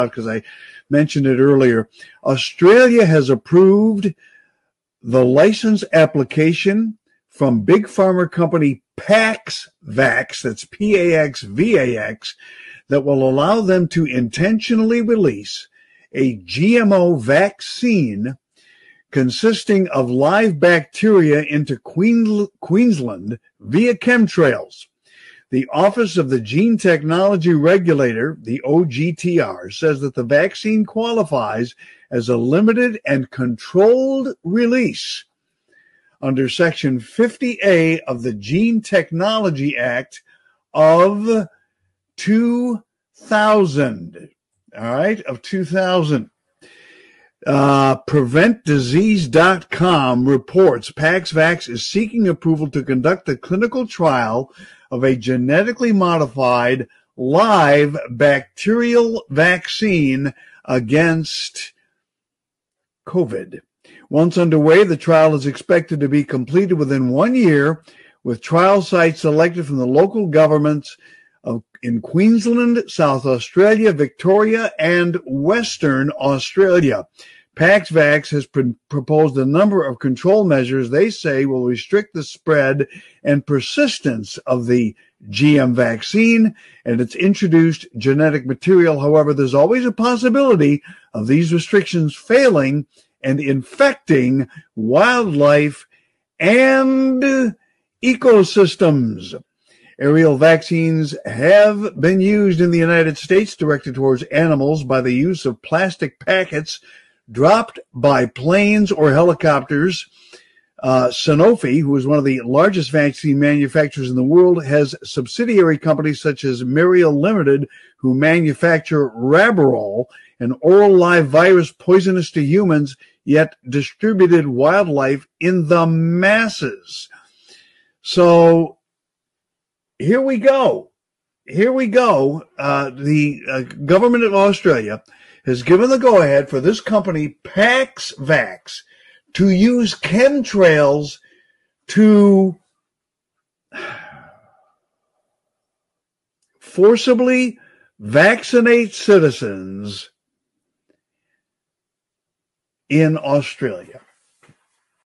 because I mentioned it earlier. Australia has approved the license application from big pharma company PaxVax, that's Paxvax, that will allow them to intentionally release a GMO vaccine consisting of live bacteria into Queensland via chemtrails. The Office of the Gene Technology Regulator, the OGTR, says that the vaccine qualifies as a limited and controlled release under Section 50A of the Gene Technology Act of 2000. All right, of 2000. PreventDisease.com reports PaxVax is seeking approval to conduct a clinical trial of a genetically modified live bacterial vaccine against COVID. Once underway, the trial is expected to be completed within 1 year, with trial sites selected from the local governments in Queensland, South Australia, Victoria, and Western Australia. PaxVax has proposed a number of control measures they say will restrict the spread and persistence of the GM vaccine and its introduced genetic material. However, there's always a possibility of these restrictions failing and infecting wildlife and ecosystems. Aerial vaccines have been used in the United States directed towards animals by the use of plastic packets dropped by planes or helicopters. Sanofi, who is one of the largest vaccine manufacturers in the world, has subsidiary companies such as Merial Limited, who manufacture Raborol, an oral live virus poisonous to humans, yet distributed wildlife in the masses. So here we go. The government of Australia has given the go-ahead for this company, PaxVax, to use chemtrails to forcibly vaccinate citizens in Australia.